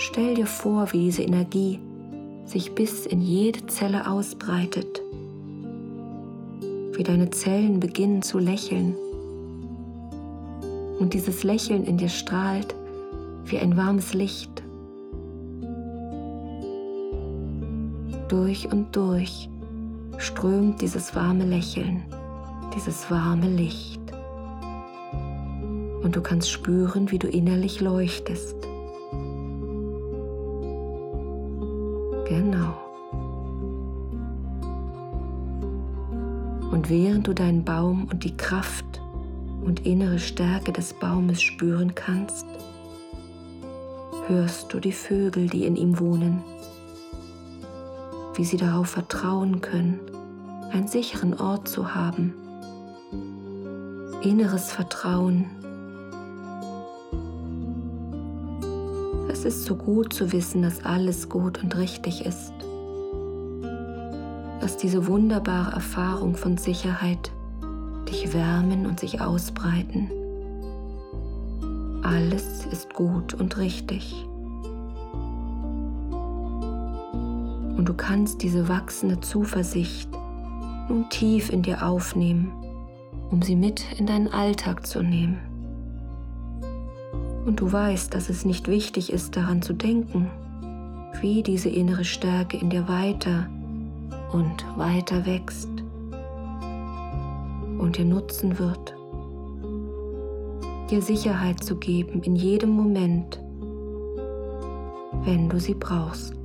Stell dir vor, wie diese Energie sich bis in jede Zelle ausbreitet, wie deine Zellen beginnen zu lächeln und dieses Lächeln in dir strahlt wie ein warmes Licht. Durch und durch strömt dieses warme Lächeln, dieses warme Licht. Und du kannst spüren, wie du innerlich leuchtest. Genau. Und während du deinen Baum und die Kraft und innere Stärke des Baumes spüren kannst, hörst du die Vögel, die in ihm wohnen, wie sie darauf vertrauen können, einen sicheren Ort zu haben. Inneres Vertrauen. Es ist so gut zu wissen, dass alles gut und richtig ist. Dass diese wunderbare Erfahrung von Sicherheit dich wärmen und sich ausbreiten. Alles ist gut und richtig. Und du kannst diese wachsende Zuversicht nun tief in dir aufnehmen, um sie mit in deinen Alltag zu nehmen. Und du weißt, dass es nicht wichtig ist, daran zu denken, wie diese innere Stärke in dir weiter und weiter wächst und dir nutzen wird, dir Sicherheit zu geben in jedem Moment, wenn du sie brauchst.